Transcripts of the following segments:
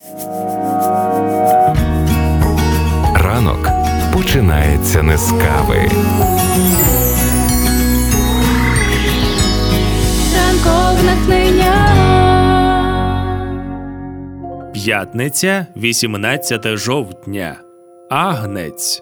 Ранок починається не з кави. Ранкове натхнення. П'ятниця, 18 жовтня. Агнець.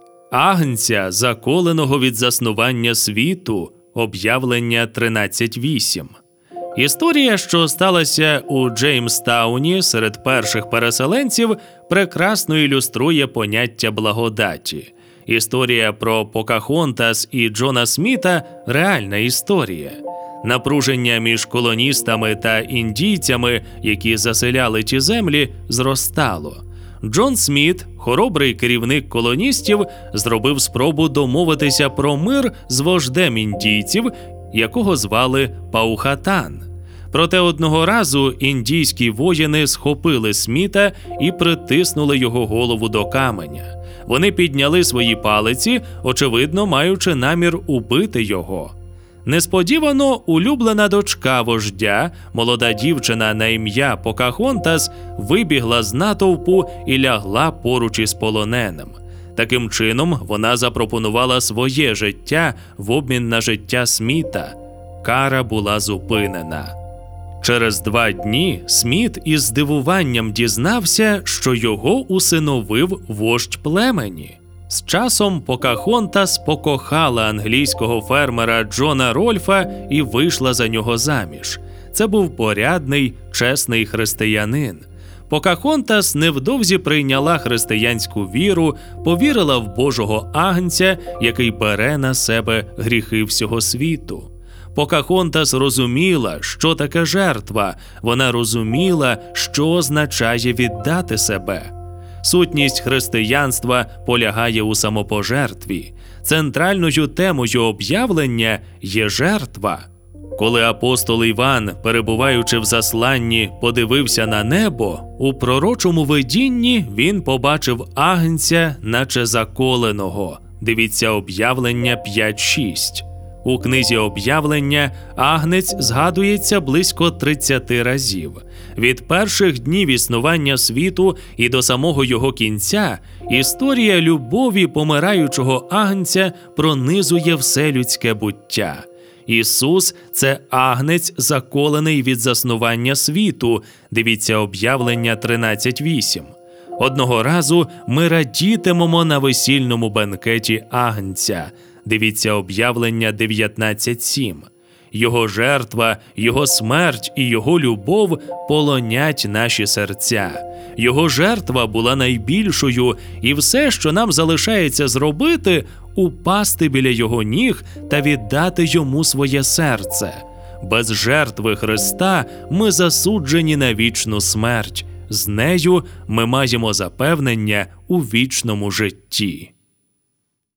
Агнця, заколеного від заснування світу. Об'явлення 13.8. Історія, що сталася у Джеймстауні серед перших переселенців, прекрасно ілюструє поняття благодаті. Історія про Покахонтас і Джона Сміта – реальна історія. Напруження між колоністами та індійцями, які заселяли ті землі, зростало. Джон Сміт, хоробрий керівник колоністів, зробив спробу домовитися про мир з вождем індійців, якого звали Паухатан. Проте одного разу індійські воїни схопили Сміта і притиснули його голову до каменя. Вони підняли свої палиці, очевидно, маючи намір убити його. Несподівано улюблена дочка вождя, молода дівчина на ім'я Покахонтас, вибігла з натовпу і лягла поруч із полоненим. Таким чином, вона запропонувала своє життя в обмін на життя Сміта. Кара була зупинена. Через 2 дні Сміт із здивуванням дізнався, що його усиновив вождь племені. З часом Покахонтас покохала англійського фермера Джона Рольфа і вийшла за нього заміж. Це був порядний, чесний християнин. Покахонтас невдовзі прийняла християнську віру, повірила в Божого Агнця, який бере на себе гріхи всього світу. Покахонтас розуміла, що таке жертва, вона розуміла, що означає віддати себе. Сутність християнства полягає у самопожертві. Центральною темою об'явлення є жертва. Коли апостол Іван, перебуваючи в засланні, подивився на небо, у пророчому видінні він побачив агнця, наче заколеного. Дивіться об'явлення 5.6. У книзі об'явлення агнець згадується близько 30 разів. Від перших днів існування світу і до самого його кінця історія любові помираючого агнця пронизує все людське буття. Ісус – це агнець, заколений від заснування світу. Дивіться об'явлення 13.8. Одного разу ми радітимемо на весільному бенкеті агнця. Дивіться об'явлення 19.7. Його жертва, його смерть і його любов полонять наші серця. Його жертва була найбільшою, і все, що нам залишається зробити – упасти біля його ніг та віддати йому своє серце. Без жертви Христа ми засуджені на вічну смерть. З нею ми маємо запевнення у вічному житті.